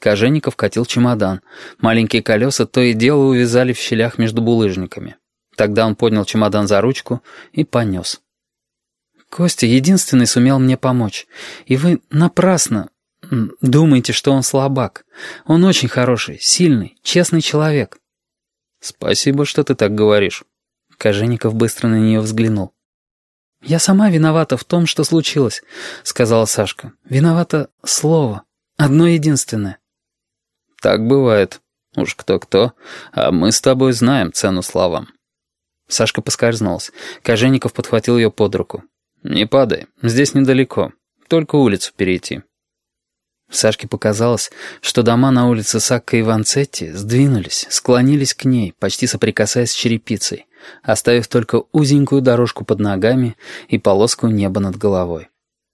Кожевников катил чемодан. Маленькие колеса то и дело увязали в щелях между булыжниками. Тогда он поднял чемодан за ручку и понес. «Костя единственный сумел мне помочь. И вы напрасно думаете, что он слабак. Он очень хороший, сильный, честный человек». «Спасибо, что ты так говоришь». Кожевников быстро на нее взглянул. «Я сама виновата в том, что случилось», — сказала Сашка. «Виновата слово. Одно единственное». «Так бывает. Уж кто-кто, а мы с тобой знаем цену словам». Сашка поскользнулась. Кожевников подхватил ее под руку. «Не падай, здесь недалеко. Только улицу перейти». Сашке показалось, что дома на улице Сакко и Ванцетти сдвинулись, склонились к ней, почти соприкасаясь с черепицей, оставив только узенькую дорожку под ногами и полоску неба над головой.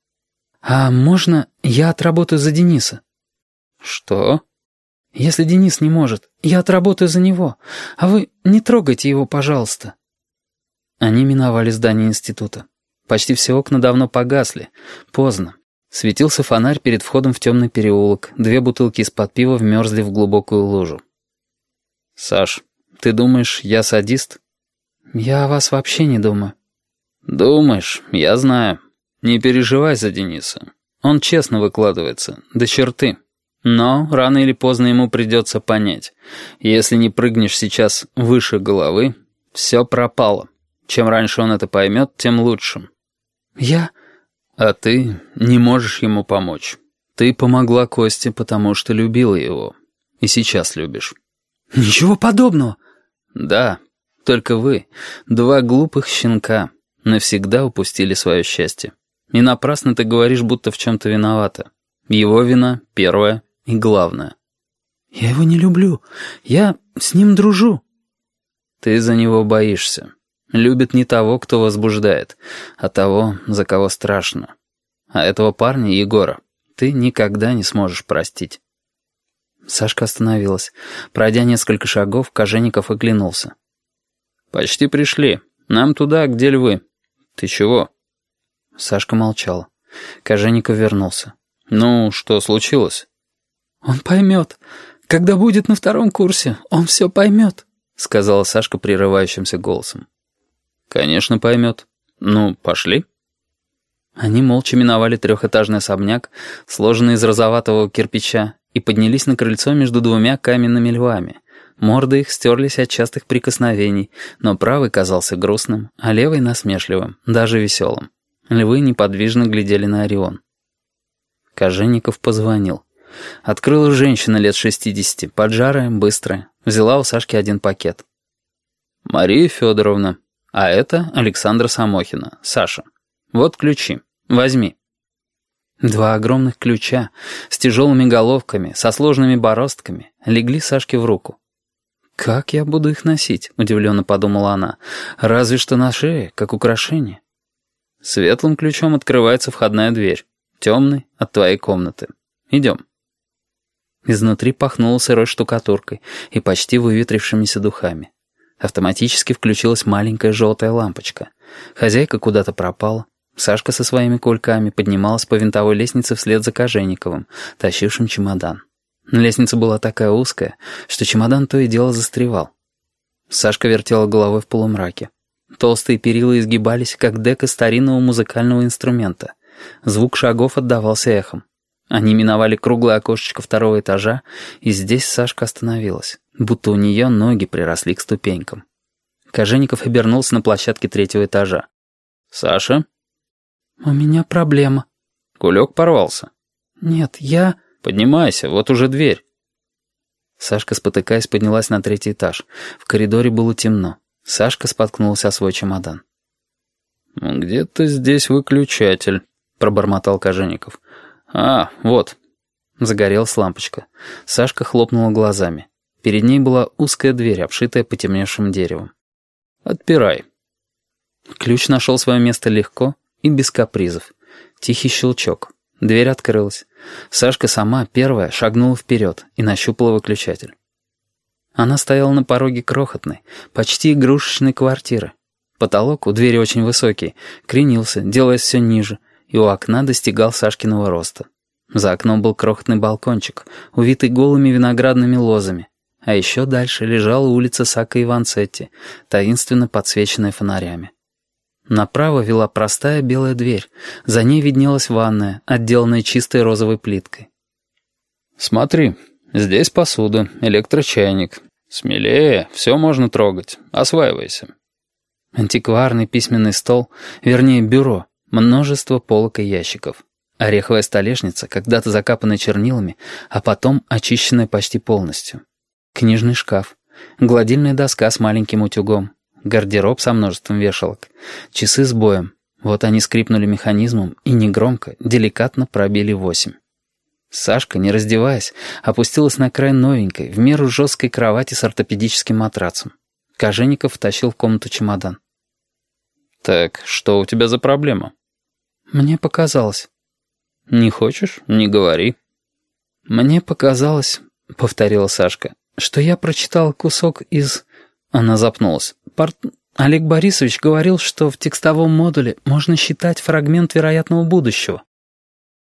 «А можно я отработаю за Дениса?» «Что?» «Если Денис не может, я отработаю за него, а вы не трогайте его, пожалуйста». Они миновали здание института. Почти все окна давно погасли. Поздно. Светился фонарь перед входом в темный переулок. 2 бутылки из-под пива вмерзли в глубокую лужу. «Саш, ты думаешь, я садист?» «Я о вас вообще не думаю». «Думаешь, я знаю. Не переживай за Дениса. Он честно выкладывается, до черты. Но рано или поздно ему придется понять. Если не прыгнешь сейчас выше головы, все пропало. Чем раньше он это поймет, тем лучше». «Я...» «А ты не можешь ему помочь. Ты помогла Косте, потому что любила его. И сейчас любишь». «Ничего подобного». «Да, только вы, 2 глупых щенка, навсегда упустили свое счастье. И напрасно ты говоришь, будто в чем-то виновата. Его вина первая и главная». «Я его не люблю. Я с ним дружу». «Ты за него боишься. Любит не того, кто возбуждает, а того, за кого страшно. А этого парня, Егора, ты никогда не сможешь простить». Сашка остановилась. Пройдя несколько шагов, Кожевников оглянулся. «Почти пришли. Нам туда, где львы. Ты чего?» Сашка молчала. Кожевников вернулся. «Ну, что случилось?» «Он поймет. Когда будет на 2 курсе, он все поймет», — сказала Сашка прерывающимся голосом. «Конечно, поймет. Ну, пошли». Они молча миновали 3-этажный особняк, сложенный из розоватого кирпича, и поднялись на крыльцо между 2 каменными львами. Морды их стерлись от частых прикосновений, но правый казался грустным, а левый насмешливым, даже веселым. Львы неподвижно глядели на Орион. Кожевников позвонил. Открыла женщина лет 60, поджарая, быстрая. Взяла у Сашки 1 пакет. «Мария Федоровна, а это Александра Самохина, Саша. Вот ключи. Возьми». 2 огромных ключа с тяжелыми головками, со сложными бороздками легли Сашке в руку. «Как я буду их носить?» — удивленно подумала она. «Разве что на шее, как украшение». «Светлым ключом открывается входная дверь. Темный — от твоей комнаты. Идем». Изнутри пахнуло сырой штукатуркой и почти выветрившимися духами. Автоматически включилась маленькая желтая лампочка. Хозяйка куда-то пропала. Сашка со своими кульками поднималась по винтовой лестнице вслед за Кожевниковым, тащившим чемодан. Лестница была такая узкая, что чемодан то и дело застревал. Сашка вертела головой в полумраке. Толстые перила изгибались, как дека старинного музыкального инструмента. Звук шагов отдавался эхом. Они миновали круглое окошечко 2-го этажа, и здесь Сашка остановилась, будто у нее ноги приросли к ступенькам. Кожевников обернулся на площадке 3-го этажа. «Саша?» «У меня проблема». «Кулек порвался?» «Нет, я...» «Поднимайся, вот уже дверь». Сашка, спотыкаясь, поднялась на 3-й этаж. В коридоре было темно. Сашка споткнулся о свой чемодан. «Где-то здесь выключатель», — пробормотал Кожевников. «А, вот». Загорелась лампочка. Сашка хлопнула глазами. Перед ней была узкая дверь, обшитая потемневшим деревом. «Отпирай». Ключ нашел свое место легко и без капризов. Тихий щелчок. Дверь открылась. Сашка сама, первая, шагнула вперед и нащупала выключатель. Она стояла на пороге крохотной, почти игрушечной квартиры. Потолок у двери очень высокий, кренился, делаясь все ниже, и у окна достигал Сашкиного роста. За окном был крохотный балкончик, увитый голыми виноградными лозами. А еще дальше лежала улица Сакко и Ванцетти, таинственно подсвеченная фонарями. Направо вела простая белая дверь. За ней виднелась ванная, отделанная чистой розовой плиткой. «Смотри, здесь посуда, электрочайник. Смелее, все можно трогать. Осваивайся». Антикварный письменный стол, вернее бюро, множество полок и ящиков. Ореховая столешница, когда-то закапанная чернилами, а потом очищенная почти полностью. Книжный шкаф, гладильная доска с маленьким утюгом, гардероб со множеством вешалок, часы с боем. Вот они скрипнули механизмом и негромко, деликатно пробили 8. Сашка, не раздеваясь, опустилась на край новенькой, в меру жесткой кровати с ортопедическим матрацем. Кожевников втащил в комнату чемодан. «Так, что у тебя за проблема?» «Мне показалось». «Не хочешь? Не говори». «Мне показалось», — повторила Сашка, «что я прочитал кусок из...» Она запнулась. «Олег Борисович говорил, что в текстовом модуле можно считать фрагмент вероятного будущего.